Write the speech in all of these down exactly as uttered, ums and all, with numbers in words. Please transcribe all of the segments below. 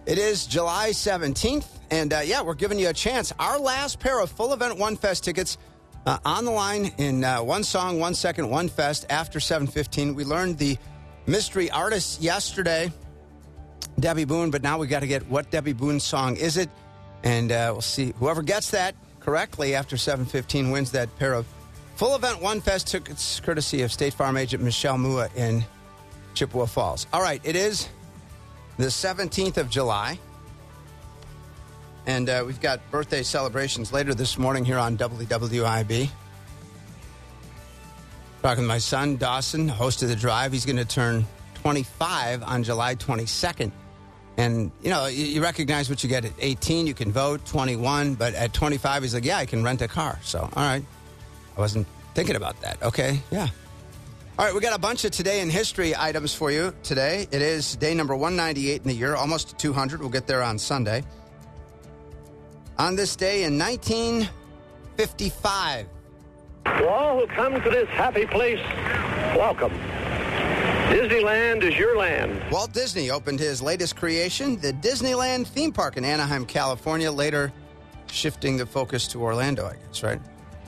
It is July seventeenth, and uh, yeah, we're giving you a chance. Our last pair of Full Event One Fest tickets uh, on the line in uh, One Song, One Second, One Fest after seven fifteen. We learned the mystery artist yesterday, Debbie Boone, but now we got to get what Debbie Boone's song is it, and uh, we'll see. Whoever gets that correctly after seven fifteen wins that pair of Full Event One Fest tickets, courtesy of State Farm agent Michelle Mua in Chippewa Falls. All right, it is the seventeenth of July, and uh, we've got birthday celebrations later this morning here on W W I B. Talking to my son, Dawson, host of The Drive. He's going to turn twenty-five on July twenty-second. And, you know, you, you recognize what you get at eighteen. You can vote, twenty-one. But at twenty-five, he's like, yeah, I can rent a car. So, all right. I wasn't thinking about that. Okay, yeah. All right, we got a bunch of Today in History items for you today. It is day number one ninety-eight in the year, almost to two hundred. We'll get there on Sunday. On this day in nineteen fifty-five. To all who come to this happy place, welcome. Disneyland is your land. Walt Disney opened his latest creation, the Disneyland theme park in Anaheim, California, later shifting the focus to Orlando, I guess, right?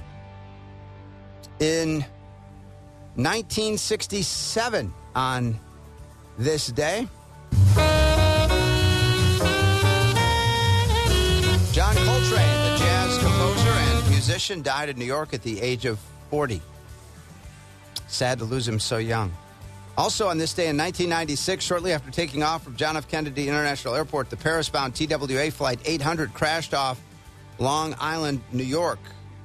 In nineteen sixty-seven, on this day, John Coltrane, the jazz composer and musician, died in New York at the age of forty. Sad to lose him so young. Also on this day in nineteen ninety-six, shortly after taking off from John F. Kennedy International Airport, the Paris-bound T W A Flight eight hundred crashed off Long Island, New York.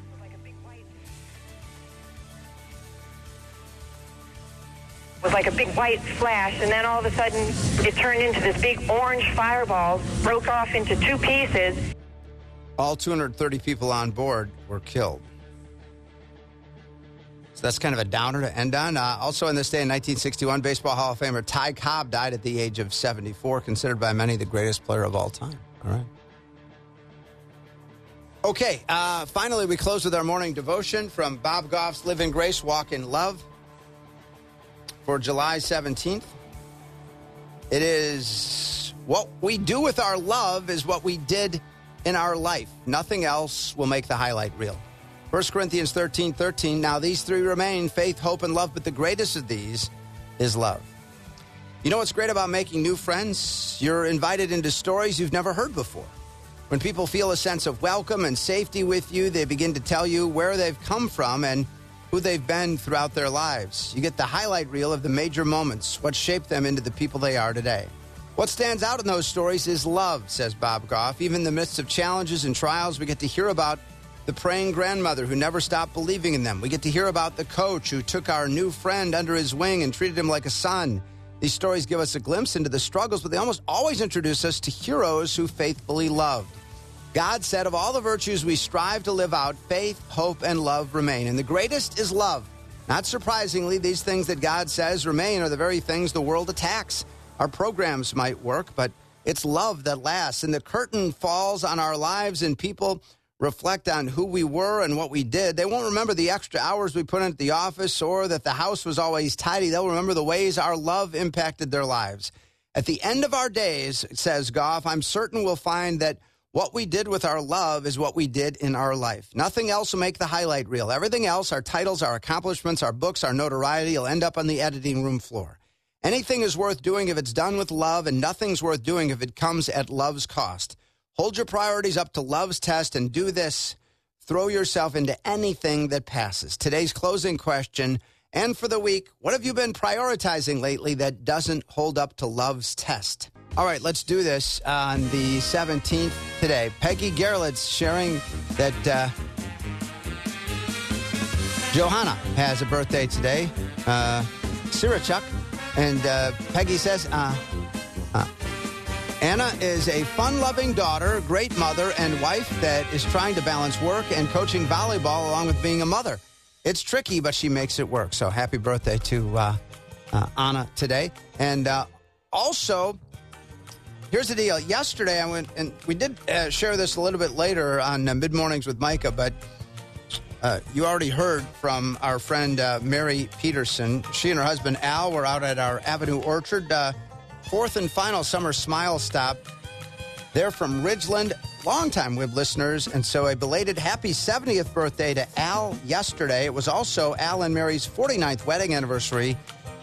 It was like a big white flash, and then all of a sudden it turned into this big orange fireball, broke off into two pieces. All two hundred thirty people on board were killed. So that's kind of a downer to end on. Uh, also on this day in nineteen sixty-one, Baseball Hall of Famer Ty Cobb died at the age of seventy-four, considered by many the greatest player of all time. All right. Okay, uh, finally we close with our morning devotion from Bob Goff's Live in Grace, Walk in Love. For July seventeenth, it is what we do with our love is what we did in our life. Nothing else will make the highlight reel. First Corinthians thirteen thirteen, now these three remain, faith, hope, and love, but the greatest of these is love. You know what's great about making new friends? You're invited into stories you've never heard before. When people feel a sense of welcome and safety with you, they begin to tell you where they've come from and who they've been throughout their lives. You get the highlight reel of the major moments, what shaped them into the people they are today. What stands out in those stories is love, says Bob Goff. Even in the midst of challenges and trials, we get to hear about the praying grandmother who never stopped believing in them. We get to hear about the coach who took our new friend under his wing and treated him like a son. These stories give us a glimpse into the struggles, but they almost always introduce us to heroes who faithfully loved. God said, of all the virtues we strive to live out, faith, hope, and love remain. And the greatest is love. Not surprisingly, these things that God says remain are the very things the world attacks. Our programs might work, but it's love that lasts. And the curtain falls on our lives and people reflect on who we were and what we did. They won't remember the extra hours we put in at the office or that the house was always tidy. They'll remember the ways our love impacted their lives. At the end of our days, says Goff, I'm certain we'll find that what we did with our love is what we did in our life. Nothing else will make the highlight reel. Everything else, our titles, our accomplishments, our books, our notoriety, will end up on the editing room floor. Anything is worth doing if it's done with love, and nothing's worth doing if it comes at love's cost. Hold your priorities up to love's test and do this. Throw yourself into anything that passes. Today's closing question, and for the week, what have you been prioritizing lately that doesn't hold up to love's test? All right, let's do this on the seventeenth today. Peggy Gerlitz sharing that uh, Johanna has a birthday today. Uh, Sirachuk. And uh, Peggy says, uh, uh, Anna is a fun-loving daughter, great mother, and wife that is trying to balance work and coaching volleyball along with being a mother. It's tricky, but she makes it work. So happy birthday to uh, uh, Anna today. And uh, also, here's the deal. Yesterday, I went, and we did uh, share this a little bit later on uh, Mid Mornings with Micah, but uh, you already heard from our friend uh, Mary Peterson. She and her husband Al were out at our Avenue Orchard, uh, fourth and final summer smile stop. They're from Ridgeland, longtime W I B listeners, and so a belated happy seventieth birthday to Al yesterday. It was also Al and Mary's forty-ninth wedding anniversary,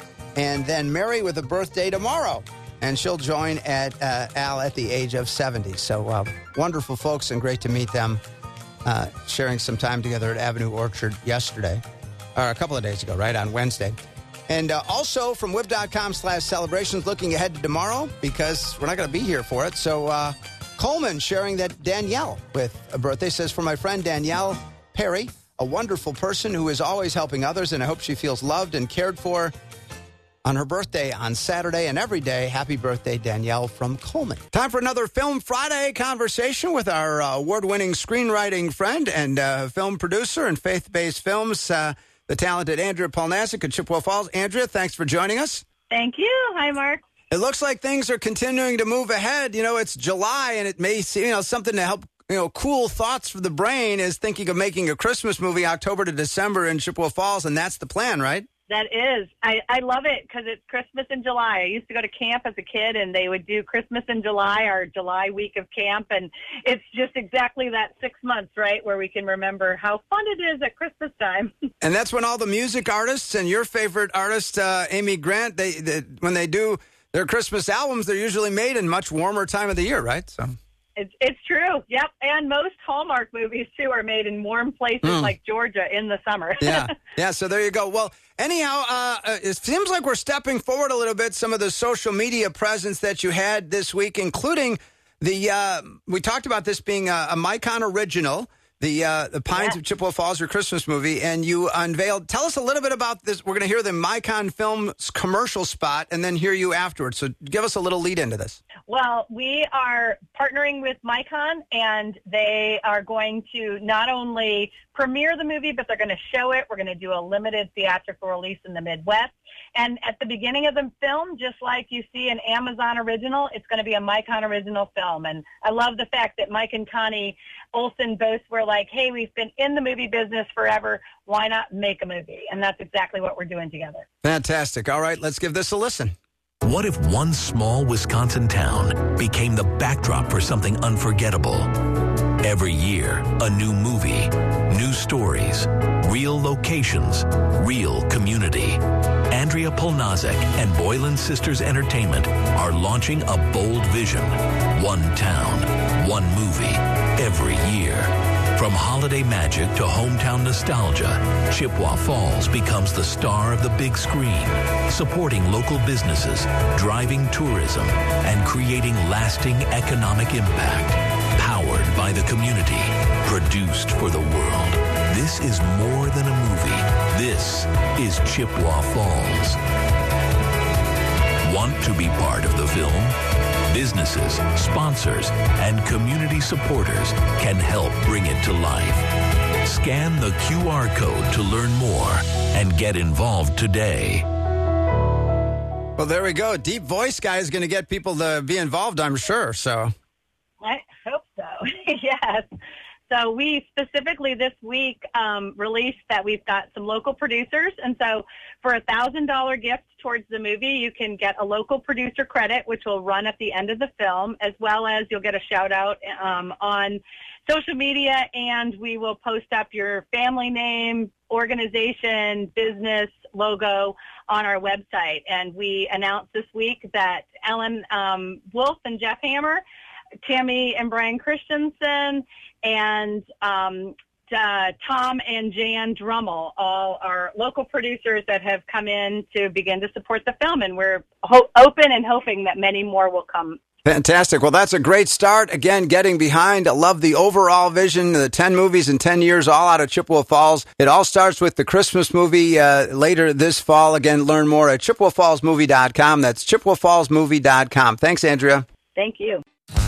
and then Mary with a birthday tomorrow, and she'll join at uh, Al at the age of seventy. So uh, wonderful folks, and great to meet them, uh, sharing some time together at Avenue Orchard yesterday, or a couple of days ago, right, on Wednesday. And uh, also from W I B dot com slash celebrations, looking ahead to tomorrow, because we're not going to be here for it. So uh, Coleman sharing that Danielle with a birthday says, for my friend Danielle Perry, a wonderful person who is always helping others, and I hope she feels loved and cared for on her birthday on Saturday and every day. Happy birthday, Danielle, from Coleman. Time for another Film Friday conversation with our uh, award-winning screenwriting friend and uh, film producer and faith-based films, uh, the talented Andrea Polnazik at Chippewa Falls. Andrea, thanks for joining us. Thank you. Hi, Mark. It looks like things are continuing to move ahead. You know, it's July, and it may seem, you know, something to help, you know, cool thoughts for the brain is thinking of making a Christmas movie October to December in Chippewa Falls, and that's the plan, right? That is. I, I love it because it's Christmas in July. I used to go to camp as a kid, and they would do Christmas in July, our July week of camp, and it's just exactly that six months, right, where we can remember how fun it is at Christmas time. And that's when all the music artists and your favorite artist, uh, Amy Grant, they, they when they do their Christmas albums, they're usually made in much warmer time of the year, right? So. It's it's true. Yep. And most Hallmark movies, too, are made in warm places mm. like Georgia in the summer. yeah. Yeah. So there you go. Well, anyhow, uh, it seems like we're stepping forward a little bit. Some of the social media presence that you had this week, including the, uh, we talked about this being a, a Micon original, the uh, the Pines yeah. of Chippewa Falls, your Christmas movie, and you unveiled. Tell us a little bit about this. We're going to hear the Micon Films commercial spot and then hear you afterwards. So give us a little lead into this. Well, we are partnering with Micon, and they are going to not only premiere the movie, but they're going to show it. We're going to do a limited theatrical release in the Midwest. And at the beginning of the film, just like you see an Amazon original, it's going to be a Micon original film. And I love the fact that Mike and Connie Olsen both were like, hey, we've been in the movie business forever. Why not make a movie? And that's exactly what we're doing together. Fantastic. All right, let's give this a listen. What if one small Wisconsin town became the backdrop for something unforgettable? Every year, a new movie, new stories, real locations, real community. Andrea Polnazik and Boylan Sisters Entertainment are launching a bold vision. One town, one movie, every year. From holiday magic to hometown nostalgia, Chippewa Falls becomes the star of the big screen, supporting local businesses, driving tourism, and creating lasting economic impact. Powered by the community, produced for the world. This is more than a movie. This is Chippewa Falls. Want to be part of the film? Businesses, sponsors, and community supporters can help bring it to life. Scan the Q R code to learn more and get involved today. Well, there we go. Deep voice guy is going to get people to be involved, I'm sure. So, I hope so. Yes. So we specifically this week um, released that we've got some local producers. And so for a one thousand dollars gift towards the movie, you can get a local producer credit, which will run at the end of the film, as well as you'll get a shout out um, on social media, and we will post up your family name, organization, business logo on our website. And we announced this week that Ellen um, Wolf and Jeff Hammer, Tammy and Brian Christensen, and um, uh, Tom and Jan Drummel, all are local producers that have come in to begin to support the film, and we're ho- open and hoping that many more will come. Fantastic. Well, that's a great start. Again, getting behind. I love the overall vision, the ten movies in ten years, all out of Chippewa Falls. It all starts with the Christmas movie uh, later this fall. Again, learn more at Chippewa Falls Movie dot com. That's Chippewa Falls Movie dot com. Thanks, Andrea. Thank you.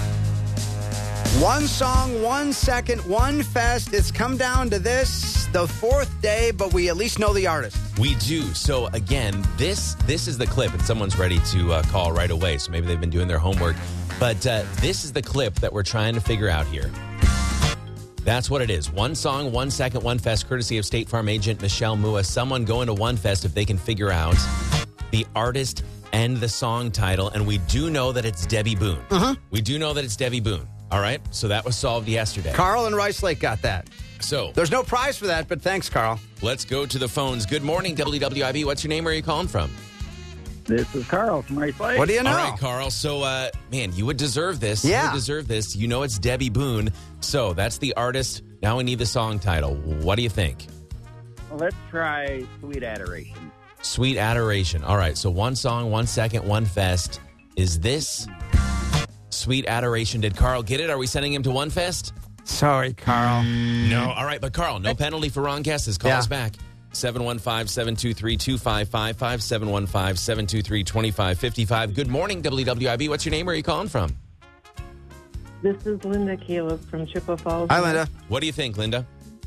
One song, one second, one fest. It's come down to this, the fourth day, but we at least know the artist. We do. So, again, this this is the clip, and someone's ready to uh, call right away, so maybe they've been doing their homework. But uh, this is the clip that we're trying to figure out here. That's what it is. One song, one second, one fest, courtesy of State Farm agent Michelle Mua. Someone going to One Fest if they can figure out the artist and the song title, and we do know that it's Debbie Boone. Uh-huh. We do know that it's Debbie Boone. All right? So that was solved yesterday. Carl and Rice Lake got that. So There's no prize for that, but thanks, Carl. let's go to the phones. Good morning, W W I B. What's your name? Where are you calling from? This is Carl from Rice Lake. What do you know? All right, Carl. So, uh, man, you would deserve this. Yeah. You would deserve this. You know it's Debbie Boone. So that's the artist. Now we need the song title. What do you think? Let's try Sweet Adoration. Sweet Adoration. All right. So one song, one second, one fest. Is this Sweet Adoration? Did Carl get it? Are we sending him to One Fest? Sorry, Carl. No. All right. But Carl, no penalty for wrong guesses. Call Yeah. us back. seven one five, seven two three, two five five five, seven one five, seven two three, two five five five. Good morning, W W I B. What's your name? Where are you calling from? This is Linda Caleb from Chippewa Falls. Hi, Linda. What do you think, Linda?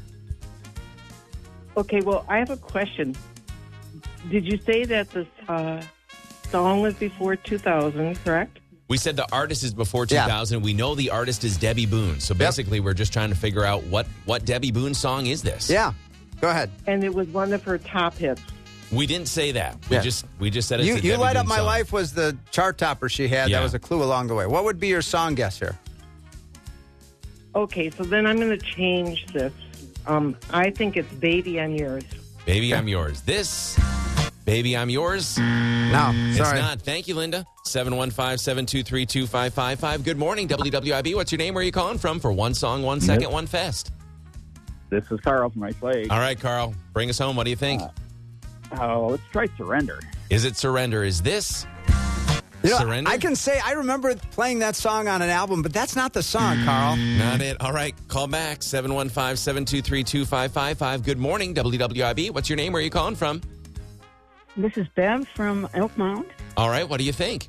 Okay, well, I have a question. Did you say that the uh, song was before two thousand, correct? We said the artist is before two Yeah. thousand. We know the artist is Debbie Boone. So basically, we're just trying to figure out what, what Debbie Boone song is this. Yeah, go ahead. And it was one of her top hits. We didn't say that. We Yeah. just we just said it's You, a you Debbie Light Up Boone My song. Life was the chart topper she had. Yeah. That was a clue along the way. What would be your song guess here? Okay, so then I'm going to change this. Um, I think it's Baby I'm Yours. Baby, I'm yours. This, Baby, I'm yours. No, It's sorry. not. Thank you, Linda. seven one five, seven two three, two five five five. Good morning, W W I B. What's your name? Where are you calling from? For one song, one second, one fest. This is Carl from Rice Lake. All right, Carl. Bring us home. What do you think? Oh, let's try Surrender. Is it Surrender? Is this You know, Surrender? I can say I remember playing that song on an album, but that's not the song, Carl. Not it. All right. Call back. seven one five, seven two three, two five five five. Good morning, W W I B. What's your name? Where are you calling from? This is Bev from Elk Mound. All right. What do you think?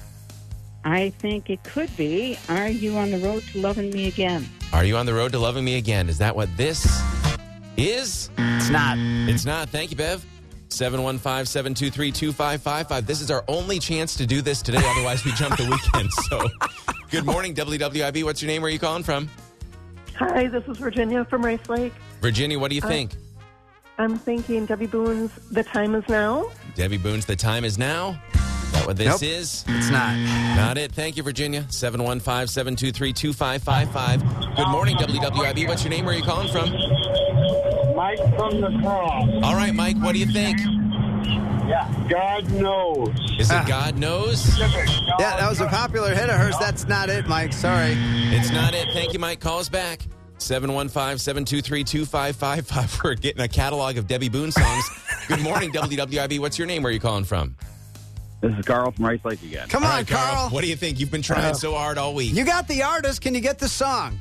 I think it could be Are You on the Road to Loving Me Again? Are you on the road to loving me again? Is that what this is? It's not. It's not. Thank you, Bev. seven one five, seven two three, two five five five. This is our only chance to do this today. Otherwise, we jump the weekend. So, good morning, W W I B. What's your name? Where are you calling from? Hi, this is Virginia from Rice Lake. Virginia, what do you think? I'm thinking Debbie Boone's The Time Is Now. Debbie Boone's The Time Is Now. Is that what this Nope. is? It's not. Not it. Thank you, Virginia. seven one five, seven two three, two five five five. Good morning, W W I B. What's your name? Where are you calling from? Mike from the Cross. All right, Mike, what do you think? Yeah. God knows. Is it Ah. God Knows? Yeah, that was a popular hit of hers. That's not it, Mike. Sorry. It's not it. Thank you, Mike. Call us back. seven one five, seven two three, two five five five. We're getting a catalog of Debbie Boone songs. Good morning, W W I B. What's your name? Where are you calling from? This is Carl from Rice Lake again. Come All on, right, Carl. What do you think? You've been trying so hard all week. You got the artist. Can you get the song?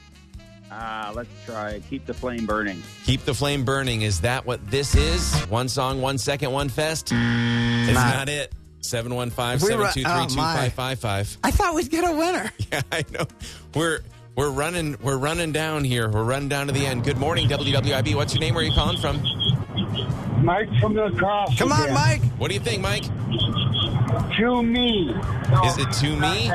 Uh, let's try Keep the Flame Burning. Keep the Flame Burning. Is that what this is? One song, one second, one fest? It's not. not it. seven one five, We seven ru- two three, oh, two my. five five five. I thought we'd get a winner. Yeah, I know. We're we're running we're running down here. We're running down to the end. Good morning, W W I B. What's your name? Where are you calling from? Mike from the Cross. Come on, again. Mike. What do you think, Mike? To me. Is it To Me?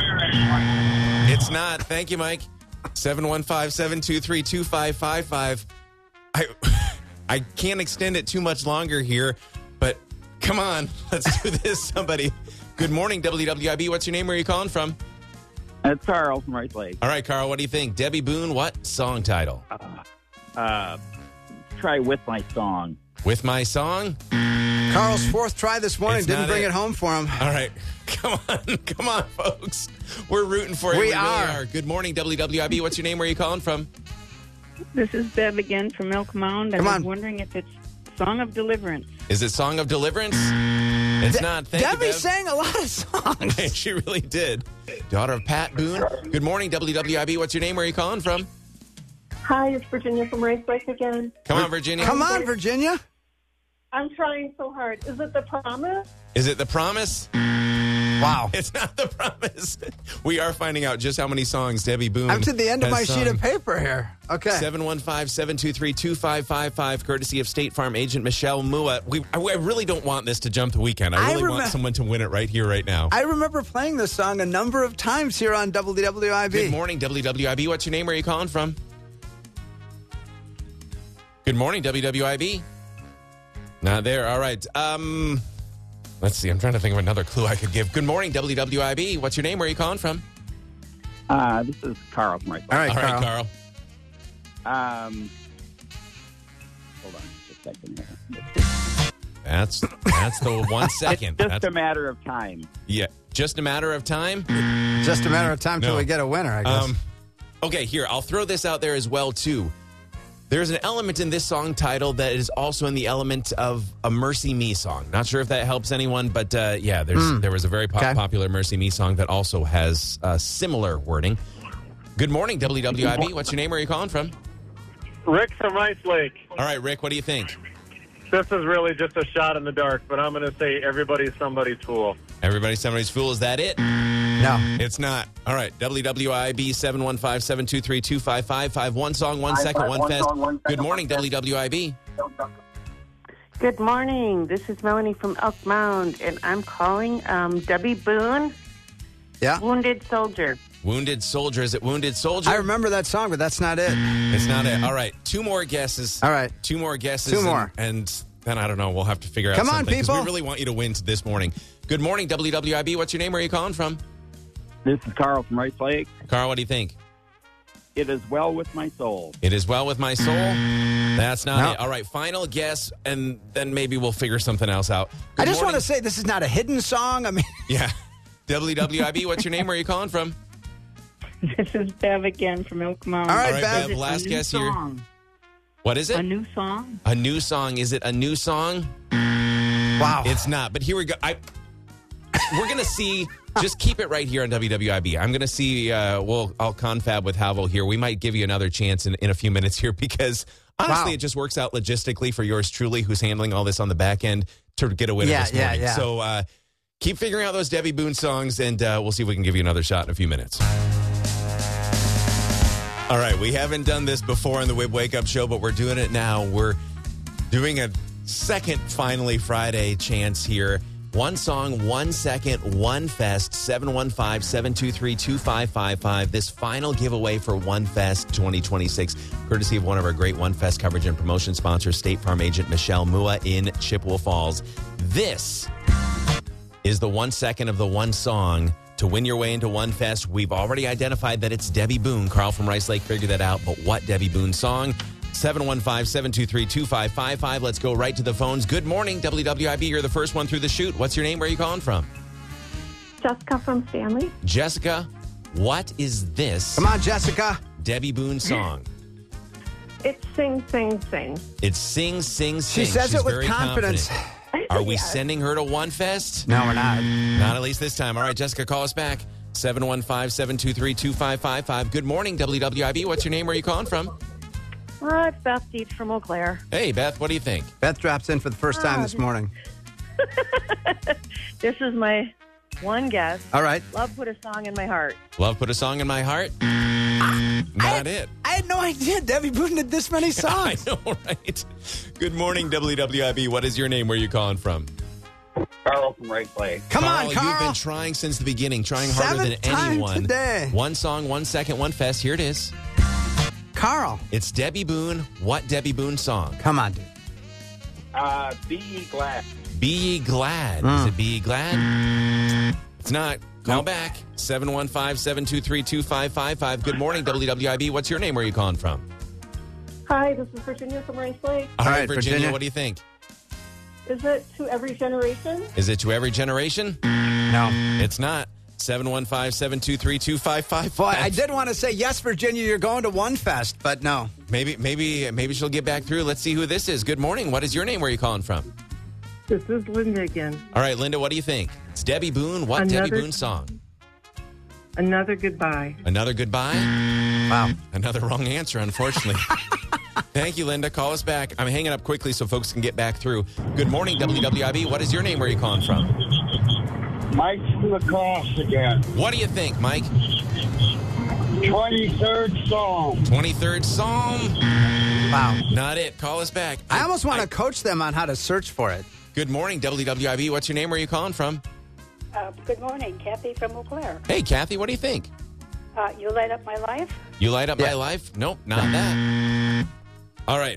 It's not. Thank you, Mike. seven one five, seven two three, two five five five. I I can't extend it too much longer here, but come on. Let's do this, somebody. Good morning, W W I B. What's your name? Where are you calling from? That's Carl from Rice Lake. All right, Carl, what do you think? Debbie Boone, what song title? Uh, try With My Song. With My Song? Carl's fourth try this morning It's didn't not bring it. it home for him. All right. Come on. Come on, folks. We're rooting for you. We really are. Good morning, W W I B. What's your name? Where are you calling from? This is Bev again from Elk Mound. Come I on. was wondering if it's Song of Deliverance. Is it Song of Deliverance? It's not. Thank Debbie you, Bev. sang a lot of songs. She really did. Daughter of Pat Boone. Good morning, W W I B. What's your name? Where are you calling from? Hi, it's Virginia from Rice Lake again. Come on, Virginia. Come on, Virginia. I'm trying so hard. Is it The Promise? Is it The Promise? Wow. It's not The Promise. We are finding out just how many songs Debbie Boone I'm to the end of has my sung. sheet of paper here. Okay. seven one five, seven two three, two five five five, courtesy of State Farm agent Michelle Mua. We, I, I really don't want this to jump the weekend. I I really want remem- someone to win it right here, right now. I remember playing this song a number of times here on W W I B. Good morning, W W I B. What's your name? Where are you calling from? Good morning, W W I B. Not there. All right. Um, Let's see. I'm trying to think of another clue I could give. Good morning, W W I B. What's your name? Where are you calling from? Uh, this is Carl from right. All right, All Carl. right, Carl. Um, hold on just a second here. That's that's the one second. Just That's, a matter of time. yeah, just a matter of time. Just a matter of time till No. we get a winner, I guess. Um, okay, here, I'll throw this out there as well, too. There's an element in this song title that is also in the element of a Mercy Me song. Not sure if that helps anyone, but uh, yeah, there's Mm. there was a very po- Okay. popular Mercy Me song that also has uh, similar wording. Good morning, W W I B. What's your name? Where are you calling from? Rick from Rice Lake. All right, Rick, what do you think? This is really just a shot in the dark, but I'm going to say everybody's somebody's fool. Everybody, somebody's fool. Is that it? No. It's not. All right, W W I B seven one five, seven two three, two five five five. One song, one second, one fest. Good morning, W W I B. Good morning. This is Melanie from Elk Mound, and I'm calling um, Debbie Boone. Yeah. Wounded Soldier. Wounded Soldier. Is it Wounded Soldier? I remember that song, but that's not it. It's not it. All right, two more guesses. All right. Two more guesses. Two and- more. And, then, I don't know, we'll have to figure out Come on, something. 'cause people. we really want you to win this morning. Good morning, W W I B. What's your name? Where are you calling from? This is Carl from Rice Lake. Carl, what do you think? It is well with my soul. It is well with my soul. That's not No. it. All right, final guess, and then maybe we'll figure something else out. Good I just morning. want to say this is not a hidden song. I mean, Yeah. W W I B, what's your name? Where are you calling from? This is Bev again from Elk Mound. All right, All right, Bev. Bev, last a new guess here. song. What is it? A new song? A new song. Is it a new song? wow. It's not, but here we go. I We're going to see. Just keep it right here on W W I B. I'm going to see. Uh, we'll, I'll confab with Havel here. We might give you another chance in, in a few minutes here because honestly, Wow. it just works out logistically for yours truly, who's handling all this on the back end to get a winner Yeah, this yeah, morning. yeah. So uh, keep figuring out those Debbie Boone songs, and uh, we'll see if we can give you another shot in a few minutes. All right, we haven't done this before on the Wib Wake Up Show, but we're doing it now. We're doing a second Finally Friday chance here. One song, one second, one fest, seven one five, seven two three, two five five five. This final giveaway for One Fest twenty twenty-six, courtesy of one of our great One Fest coverage and promotion sponsors, State Farm agent Michelle Mua in Chippewa Falls. This is the one second of the one song to win your way into One Fest. We've already identified that it's Debbie Boone. Carl from Rice Lake figured that out, but what Debbie Boone song? seven one five, seven two three, two five five five. Let's go right to the phones. Good morning, W W I B. You're the first one through the chute. What's your name? Where are you calling from? Jessica from Stanley. Jessica, what is this Come on, Jessica. Debbie Boone song? It's Sing, Sing, Sing. It's Sing, Sing, She Sing. says She's it with very confidence. confident. Are we Yes. sending her to One Fest? No, we're not. Not at least this time. All right, Jessica, call us back. seven one five, seven two three, two five five five. Good morning, W W I B. What's your name? Where are you calling from? Uh, it's Beth Dietz from Eau Claire. Hey, Beth, what do you think? Beth drops in for the first time this morning. This is my one guess. All right. Love put a song in my heart. Love Put a Song in My Heart? Not it. I had no idea Debbie Boone did this many I songs. know, right? Good morning, W W I B. What is your name? Where are you calling from? Carl from Rice Lake. Come Carl, on, Carl. You've been trying since the beginning, trying harder Seventh than time anyone. today. One song, one second, one fest. Here it is. Carl. It's Debbie Boone. What Debbie Boone song? Come on, dude. Uh, be ye glad. Be Ye Glad. Mm. Is it Be Ye Glad? It's not. Call Nope. back. seven one five, seven two three, two five five five. Good morning, W W I B. What's your name? Where are you calling from? Hi, this is Virginia from Rice Lake. All All right, right, Virginia, Virginia. what do you think? Is it To Every Generation? Is it To Every Generation? No. It's not. seven one five, seven two three, two five five Boy, five. I did want to say, yes, Virginia, you're going to One Fest, but no. Maybe, maybe, maybe she'll get back through. Let's see who this is. Good morning. What is your name? Where are you calling from? This is Linda again. All right, Linda, what do you think? It's Debbie Boone. What Another- Debbie Boone song? Another goodbye. Another Goodbye? Wow. Another wrong answer, unfortunately. Thank you, Linda. Call us back. I'm hanging up quickly so folks can get back through. Good morning, W W I B. What is your name? Where are you calling from? Mike from the Cross again. What do you think, Mike? twenty-third Psalm. twenty-third Psalm? Wow. Not it. Call us back. I almost want to coach them on how to search for it. Good morning, W W I B. What's your name? Where are you calling from? Uh, good morning, Kathy from Eau Claire. Hey, Kathy, what do you think? Uh, you light up my life? You light up Yeah. my life? Nope, not that. All right.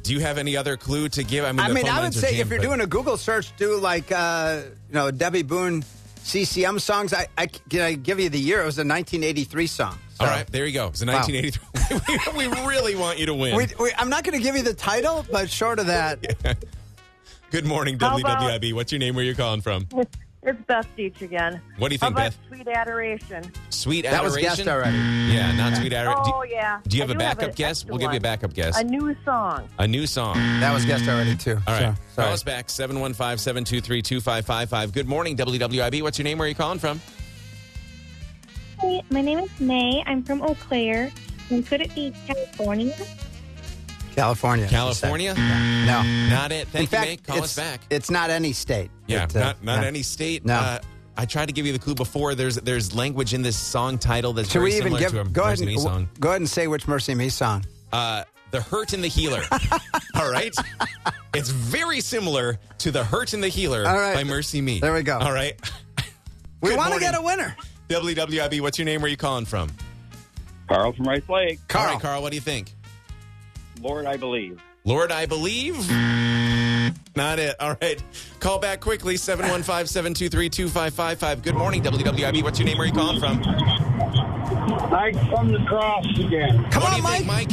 Do you have any other clue to give? I mean, I, the mean, phone I would lines are say jammed, if you're but- doing a Google search, do like, uh, you know, Debbie Boone C C M songs. I, I Can I give you the year? It was a nineteen eighty-three song. So. All right, there you go. It's a Wow. nineteen eighty-three. we, we really want you to win. We, we, I'm not going to give you the title, but short of that. Yeah. Good morning, How W about- W I B. What's your name? Where you calling from? It's Beth Deach again. What do you How think, about Beth? Sweet Adoration? Sweet That was Adoration? guessed already. Yeah, not Sweet Adoration. Oh, yeah. Do you have I a do have backup an guess? extra We'll give you a one. backup guess. A new song. A new song. That was guessed already, too. All right. So, sorry. Call us back, seven one five, seven two three, two five five five. Good morning, W W I B. What's your name? Where are you calling from? Hey, my name is May. I'm from Eau Claire. And could it be California? California. California? No. Not it. Thank In you, fact, May. Call it's, us back. It's not any state. Yeah, It, uh, not not yeah. any state. No. Uh, I tried to give you the clue before. There's there's language in this song title that's Should very we even similar give? to a Go ahead, Mercy Me and, song. go ahead and say which Mercy Me song. Uh, the Hurt and the Healer. All right? It's very similar to The Hurt and the Healer All right. by Mercy Me. There we go. All right? We Good want to morning. get a winner. W W I B, what's your name? Where are you calling from? Carl from Rice Lake. All right, Carl, what do you think? Lord, I believe. Lord, I believe. Not it. All right. Call back quickly, seven one five, seven two three, two five five five. Good morning, W W I B. What's your name? Where are you calling from? Mike from the cross again. Come what on, do you think, Mike?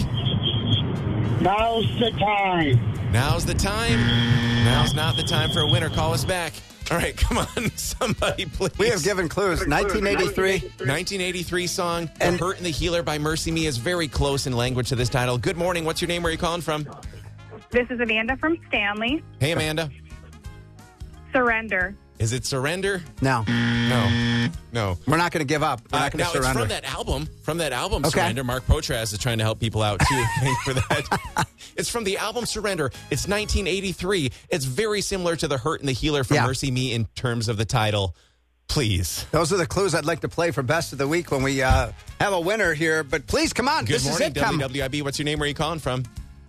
Now's the time. Now's the time. Now's not the time for a winner. Call us back. All right, come on, somebody, please. We have given clues. nineteen eighty-three. nineteen eighty-three song, And- The Hurt and the Healer by Mercy Me is very close in language to this title. Good morning. What's your name? Where are you calling from? This is Amanda from Stanley. Hey, Amanda. Surrender. Is it Surrender? No. No. No. We're not going to give up. We're Uh, not going now, to it's surrender. from that album. From that album, Okay. Surrender. Mark Potras is trying to help people out, too. Thanks for that. It's from the album Surrender. It's nineteen eighty-three. It's very similar to The Hurt and the Healer from Yeah. Mercy Me in terms of the title. Please. Those are the clues I'd like to play for Best of the Week when we uh, have a winner here. But please, come on. Good this morning, is it. Come. W W I B. What's your name? Where are you calling from?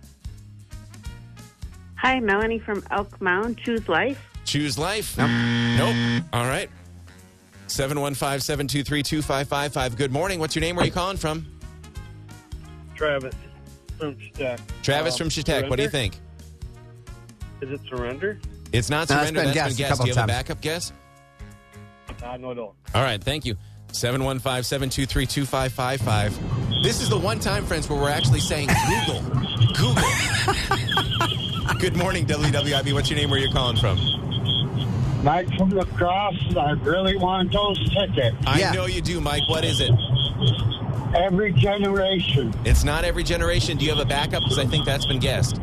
Hi, Melanie from Elk Mound. Choose Life. Choose Life. Nope. Nope. All right. seven one five, seven two three, two five five five. Good morning. What's your name? Where are you calling from? Travis from Chautauqua. Travis Um, from Chautauqua. What do you Surrender? think? Is it Surrender? It's not No, that's Surrender. been That's guessed been a guessed. couple Do you have a times. backup guess? Uh, no, no. All right. Thank you. seven one five, seven two three, two five five five. This is the one time, friends, where we're actually saying Google. Google. Good morning, W W I B. What's your name? Where are you calling from? Mike from the cross. I really want those tickets. I Yeah. know you do, Mike. What is it? Every generation. It's not Every Generation. Do you have a backup? Because I think that's been guessed.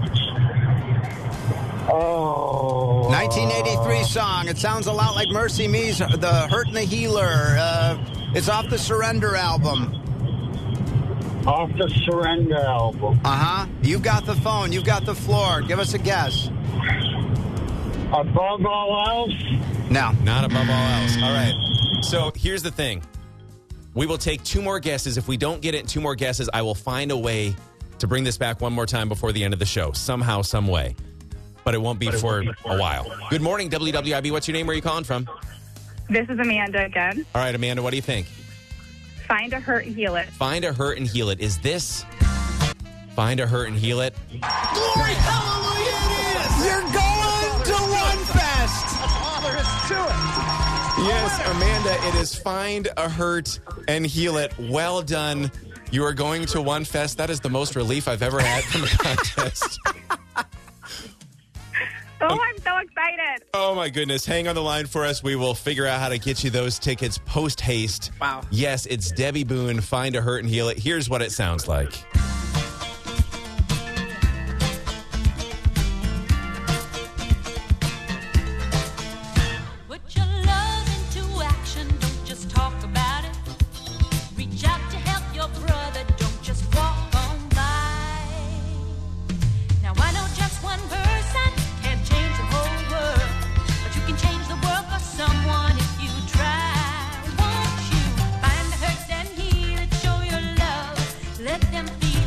Oh. nineteen eighty-three song. It sounds a lot like Mercy Me's The Hurt and the Healer. Uh, it's off the Surrender album. Off the Surrender album. Uh-huh. You've got the phone. You've got the floor. Give us a guess. Above all else. No. Not above all else. All right. So here's the thing. We will take two more guesses. If we don't get it in two more guesses, I will find a way to bring this back one more time before the end of the show. Somehow, some way. But it won't be for a while. Good morning, W W I B. What's your name? Where are you calling from? This is Amanda again. All right, Amanda, what do you think? Find a Hurt and Heal It. Find a Hurt and Heal It. Is this Find a Hurt and Heal It? Glory, hallelujah, it is! You're going to One Fest! That's all there is to it. Yes, Amanda, it is Find a Hurt and Heal It. Well done. You are going to One Fest. That is the most relief I've ever had from a contest. Oh, I'm so excited. Oh, my goodness. Hang on the line for us. We will figure out how to get you those tickets post-haste. Wow. Yes, it's Debbie Boone, Find a Hurt and Heal It. Here's what it sounds like. Put your love into action, don't just talk about it. Reach out to help your brother, don't just walk on by. Now I know just one person can't change the whole world, but you can change the world for someone if you try. Won't you find the hurt and heal it, show your love, let them feel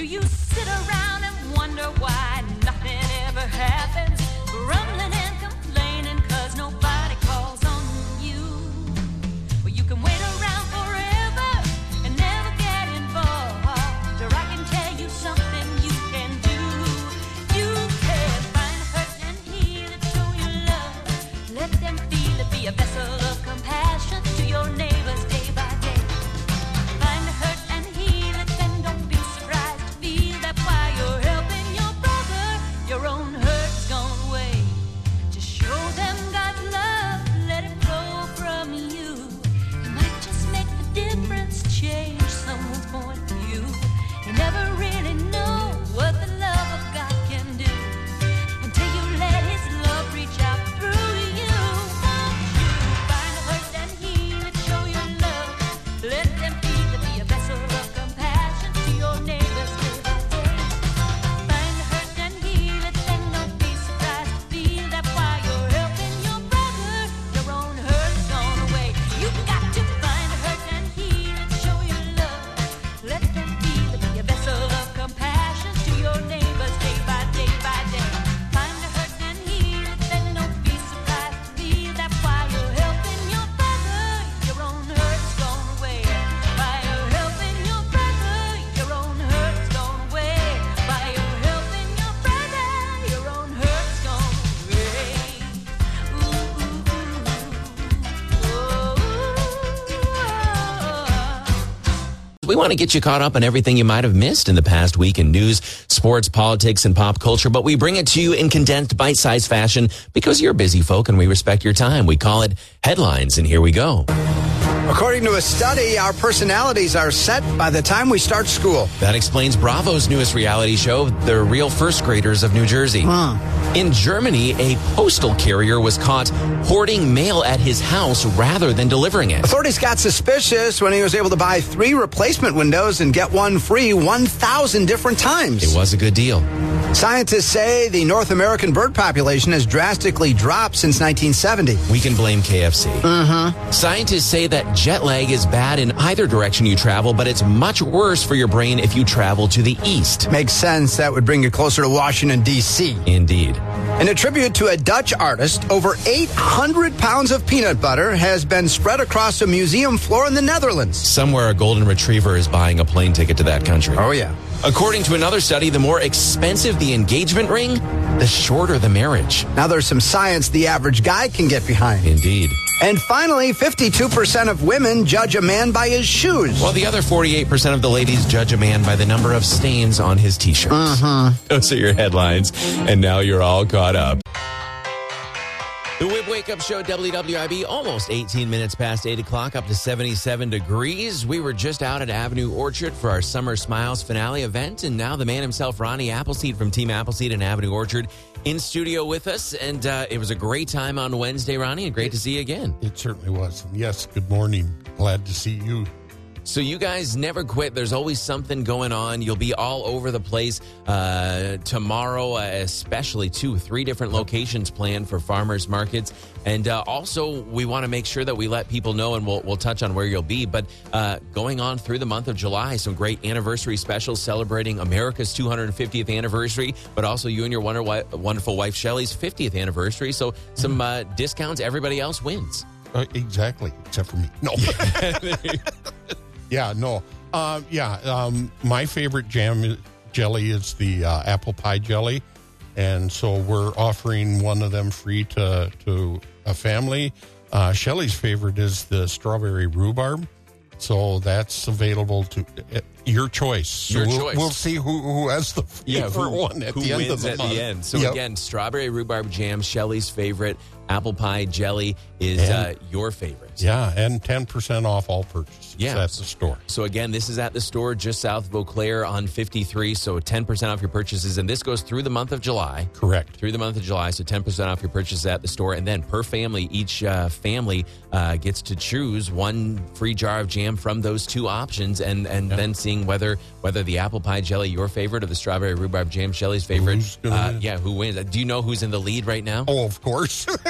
you sit around and wonder why nothing ever happens? Grumbling and complaining 'cause nobody calls on you. Well, you can wait around forever and never get involved. Or I can tell you something you can do. You can find hurt and heal it, show your love. Let them feel it, be a vessel of compassion to your neighbors day by day. Find the hurt and heal it, then don't be surprised to feel that while you're helping your brother, your own hurt's gone away. Just show them God's love, let it flow from you. You might just make the difference, change someone's point of view. You never really know what the love of God can do until you let His love reach out through you. Won't you find the hurt and heal it, show your love. Let them feel it, be a vessel of compassion to your neighbors day by day. Find the hurt and heal it, then don't be surprised to feel that while you're helping your brother, your own hurt's gone away. You've got to find the hurt and heal it, show your love. Let them feel it, be a vessel of compassion to your neighbors day by day by day. Find the hurt and heal it, then don't be surprised to feel that while you're helping your brother, your own hurt's gone away. While you're helping your brother, your own hurt's gone away. While you're helping your brother, your own hurt's gone away. We want to get you caught up on everything you might have missed in the past week in news, sports, politics, and pop culture, but we bring it to you in condensed bite-sized fashion because you're busy folk and we respect your time. We call it Headlines, and here we go. According to a study, our personalities are set by the time we start school. That explains Bravo's newest reality show, The Real First Graders of New Jersey. Huh. In Germany, a postal carrier was caught hoarding mail at his house rather than delivering it. Authorities got suspicious when he was able to buy three replacement windows and get one free one thousand different times. It was a good deal. Scientists say the North American bird population has drastically dropped since nineteen seventy. We can blame K F C. Uh-huh. Scientists say that jet lag is bad in either direction you travel, but it's much worse for your brain if you travel to the east. Makes sense. That would bring you closer to Washington, D C. Indeed. In a tribute to a Dutch artist, over eight hundred pounds of peanut butter has been spread across a museum floor in the Netherlands. Somewhere a golden retriever is buying a plane ticket to that country. Oh, yeah. According to another study, the more expensive the engagement ring, the shorter the marriage. Now there's some science the average guy can get behind. Indeed. And finally, fifty-two percent of women judge a man by his shoes. While the other forty-eight percent of the ladies judge a man by the number of stains on his t-shirts. Uh-huh. Those are your headlines, and now you're all caught up. The Whip Wake Up Show, W W I B, almost eighteen minutes past eight o'clock, up to seventy-seven degrees. We were just out at Avenue Orchard for our Summer Smiles finale event, and now the man himself, Ronnie Appleseed from Team Appleseed and Avenue Orchard, in studio with us. And uh, it was a great time on Wednesday, Ronnie, and great to see you again. It certainly was. Yes, good morning. Glad to see you. So you guys never quit. There's always something going on. You'll be all over the place uh, tomorrow, uh, especially two, three different locations planned for farmers markets. And uh, also, we want to make sure that we let people know, and we'll, we'll touch on where you'll be. But uh, going on through the month of July, some great anniversary specials celebrating America's two hundred fiftieth anniversary, but also you and your wonder, wonderful wife, Shelley's fiftieth anniversary. So some uh, discounts. Everybody else wins. Uh, exactly, except for me. No. Yeah, no. Uh, yeah, um, my favorite jam jelly is the uh, apple pie jelly. And so we're offering one of them free to, to a family. Uh, Shelley's favorite is the strawberry rhubarb. So that's available to uh, your choice. So Your we'll, choice. We'll see who, who has the favorite Yeah, who, one at who the end wins of the at month. the end. So Yep. again, strawberry rhubarb jam, Shelley's favorite. Apple pie jelly is And- uh, your favorite. Yeah, and ten percent off all purchases Yeah. at the store. So again, this is at the store just south of Eau Claire on fifty-three. So ten percent off your purchases. And this goes through the month of July. Correct. Through the month of July. So ten percent off your purchases at the store. And then per family, each uh, family uh, gets to choose one free jar of jam from those two options. And, and then seeing whether whether the apple pie jelly, your favorite, or the strawberry rhhubarb jam, Shelley's favorite. Who's gonna Uh, win? yeah, who wins? Do you know who's in the lead right now? Oh, of course.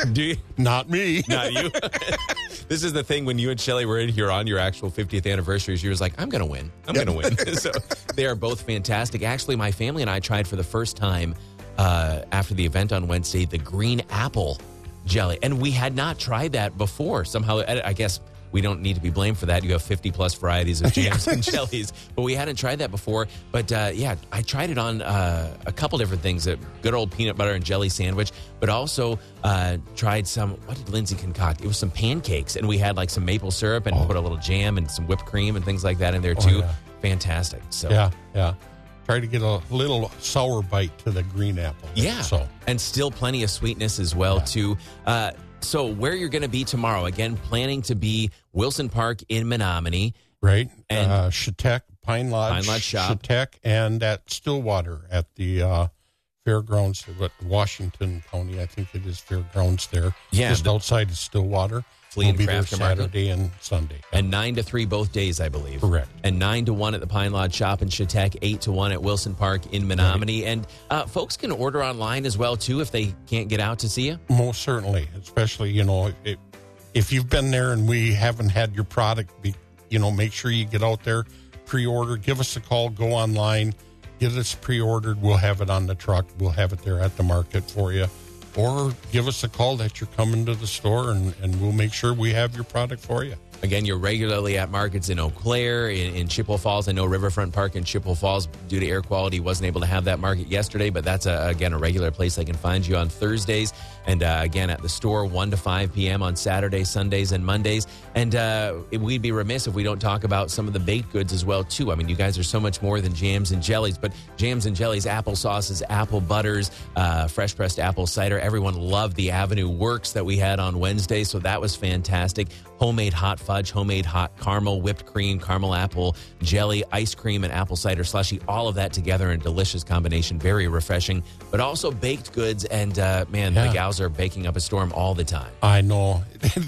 Do you? Not me. Not you. This is the thing when you and Shelly were in here on your actual fiftieth anniversary. She was like, I'm going to win. I'm going to win. So they are both fantastic. Actually, my family and I tried for the first time uh, after the event on Wednesday, the green apple jelly. And we had not tried that before. Somehow, I guess we don't need to be blamed for that. You have fifty plus varieties of jams and jellies, but we hadn't tried that before. But uh, yeah, I tried it on uh, a couple different things, a good old peanut butter and jelly sandwich, but also uh, tried some, what did Lindsay concoct? It was some pancakes, and we had like some maple syrup and oh. put a little jam and some whipped cream and things like that in there too. Oh, yeah. Fantastic. So yeah, yeah. Try to get a little sour bite to the green apple. Yeah, so. And still plenty of sweetness as well yeah. too. Uh, So where you're going to be tomorrow, again, planning to be Wilson Park in Menominee. Right. And uh, Chautauqua, Pine Lodge. Pine Lodge Shop. Chautauqua, and at Stillwater at the uh, fairgrounds, at Washington County, I think it is fairgrounds there. Yeah. Just the, outside of Stillwater. Flea we'll and be there Crafter Market. Saturday and Sunday. And nine to three both days, I believe. Correct. And nine to one at the Pine Lodge Shop in Chautauqua, eight to one at Wilson Park in Menominee. Right. And uh, folks can order online as well, too, if they can't get out to see you? Most certainly. Especially, you know, if, if you've been there and we haven't had your product, be, you know, make sure you get out there, pre-order, give us a call, go online, get us pre-ordered. We'll have it on the truck. We'll have it there at the market for you. Or give us a call that you're coming to the store, and, and we'll make sure we have your product for you. Again, you're regularly at markets in Eau Claire, in, in Chippewa Falls. I know Riverfront Park in Chippewa Falls, due to air quality, wasn't able to have that market yesterday, but that's, a, again, a regular place they can find you on Thursdays. And, uh, again, at the store, one to five p.m. on Saturdays, Sundays, and Mondays. And uh, we'd be remiss if we don't talk about some of the baked goods as well, too. I mean, you guys are so much more than jams and jellies, but jams and jellies, apple sauces, apple butters, uh, fresh-pressed apple cider. Everyone loved the Avenue Works that we had on Wednesday, so that was fantastic. Homemade hot fudge, homemade hot caramel, whipped cream, caramel apple, jelly, ice cream, and apple cider slushy. All of that together in a delicious combination. Very refreshing, but also baked goods. And, uh, man, yeah. the gals are baking up a storm all the time. I know.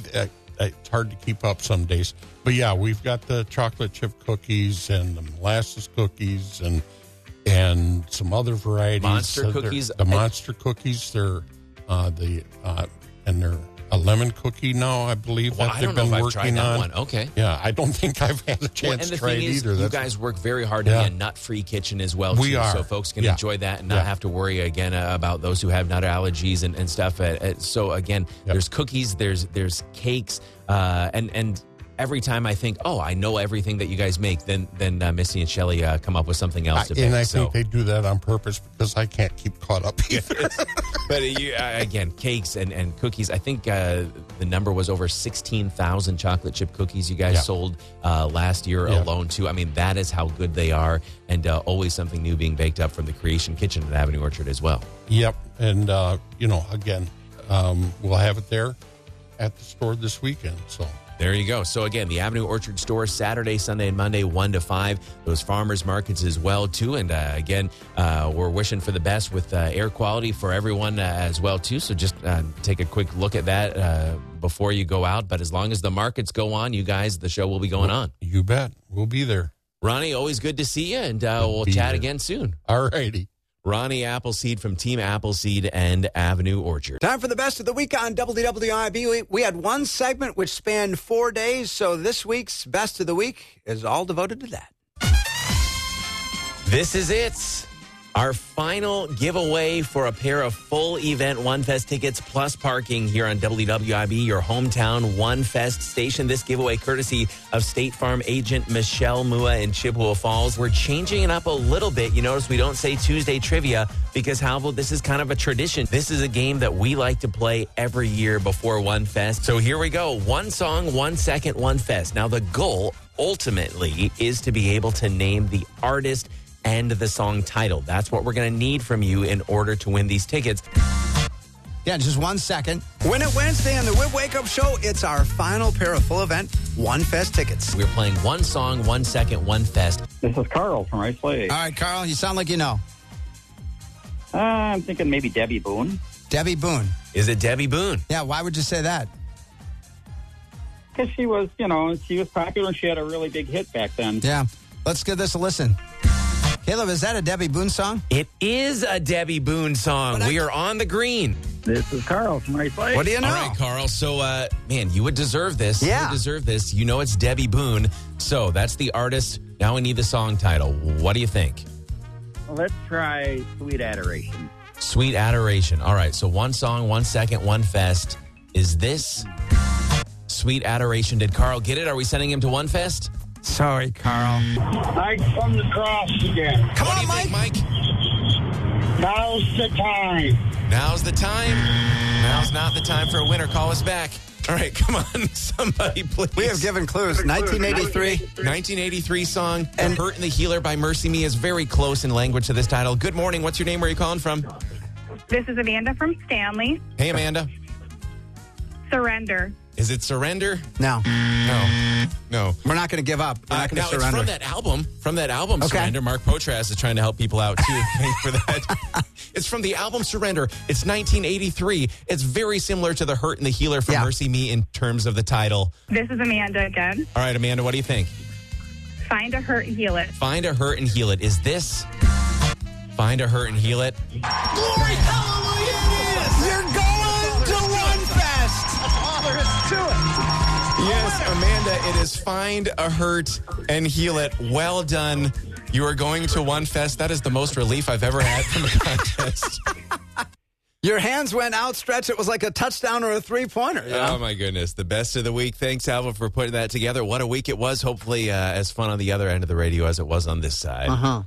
It's hard to keep up some days. But, yeah, we've got the chocolate chip cookies and the molasses cookies and and some other varieties. Monster uh, cookies. The monster cookies. They're uh, the uh, and they're a lemon cookie now, I believe, well, that I they've don't know been if working I've tried that on. One. Okay. Yeah, I don't think I've had a chance well, and the to try thing it is, either. You That's guys work very hard to yeah. be a nut-free kitchen as well, we too, are. so folks can yeah. enjoy that and not yeah. have to worry again uh, about those who have nut allergies and, and stuff. Uh, uh, so again, yep. there's cookies, there's there's cakes, uh, and and. Every time I think, oh, I know everything that you guys make, then then uh, Missy and Shelley uh, come up with something else to I, And bake, I so. think they do that on purpose because I can't keep caught up either. But you, uh, again, cakes and, and cookies. I think uh, the number was over sixteen thousand chocolate chip cookies you guys yeah. sold uh, last year yeah. alone, too. I mean, that is how good they are, and uh, always something new being baked up from the Creation Kitchen at Avenue Orchard as well. Yep. And, uh, you know, again, um, we'll have it there at the store this weekend, so... There you go. So, again, the Avenue Orchard store, Saturday, Sunday, and Monday, one to five. Those farmers markets as well, too. And, uh, again, uh, we're wishing for the best with uh, air quality for everyone uh, as well, too. So just uh, take a quick look at that uh, before you go out. But as long as the markets go on, you guys, the show will be going on. You bet. We'll be there. Ronnie, always good to see you, and uh, we'll chat there. again soon. All righty. Ronnie Appleseed from Team Appleseed and Avenue Orchard. Time for the best of the week on W W I B. We, we had one segment which spanned four days, so this week's best of the week is all devoted to that. This is it. Our final giveaway for a pair of full event One Fest tickets plus parking here on W W I B, your hometown One Fest station. This giveaway courtesy of State Farm agent Michelle Mua in Chippewa Falls. We're changing it up a little bit. You notice we don't say Tuesday trivia because, how about, this is kind of a tradition. This is a game that we like to play every year before One Fest. So here we go. One song, one second, One Fest. Now the goal ultimately is to be able to name the artist and the song title. That's what we're going to need from you in order to win these tickets. Yeah, just one second. Win It Wednesday on the Whip Wake Up Show. It's our final pair of full event One Fest tickets. We're playing one song, one second, One Fest. This is Carl from Rice Lake. All right, Carl, you sound like you know. Uh, I'm thinking maybe Debbie Boone. Debbie Boone. Is it Debbie Boone? Yeah, why would you say that? Because she was, you know, she was popular and she had a really big hit back then. Yeah. Let's give this a listen. Caleb, is that a Debbie Boone song? It is a Debbie Boone song. But we I, are on the green. This is Carl from Rice Lake. What do you know? All right, Carl. So, uh, man, you would deserve this. You Yeah. would deserve this. You know it's Debbie Boone. So that's the artist. Now we need the song title. What do you think? Let's try Sweet Adoration. Sweet Adoration. All right. So one song, one second, one fest. Is this Sweet Adoration? Did Carl get it? Are we sending him to One Fest? Sorry, Carl. Mike from the cross again. Come what on, do you Mike. think, Mike? Now's the time. Now's the time. Now's not the time for a winner. Call us back. All right, come on, somebody, please. We have given clues. nineteen eighty-three. nineteen eighty-three song, and Hurt and the Healer by Mercy Me is very close in language to this title. Good morning. What's your name? Where are you calling from? This is Amanda from Stanley. Hey, Amanda. Surrender. Is it Surrender? No. No. No. We're not going to give up. We're Uh, not going now, to it's surrender. from that album. From that album, Okay. Surrender. Mark Potras is trying to help people out, too. Thanks for that. It's from the album Surrender. It's nineteen eighty-three. It's very similar to The Hurt and the Healer from Yeah. Mercy Me in terms of the title. This is Amanda again. All right, Amanda, what do you think? Find a Hurt, Heal It. Find a Hurt and Heal It. Is this Find a Hurt and Heal It? Glory, hallelujah, it is! You're going to One Fest! That's all there is to it. Yes, Amanda, it is Find a Hurt and Heal It. Well done. You are going to One Fest. That is the most relief I've ever had from a contest. Your hands went outstretched. It was like a touchdown or a three-pointer. You know? Oh, my goodness. The best of the week. Thanks, Alva, for putting that together. What a week it was. Hopefully uh, as fun on the other end of the radio as it was on this side. Uh-huh.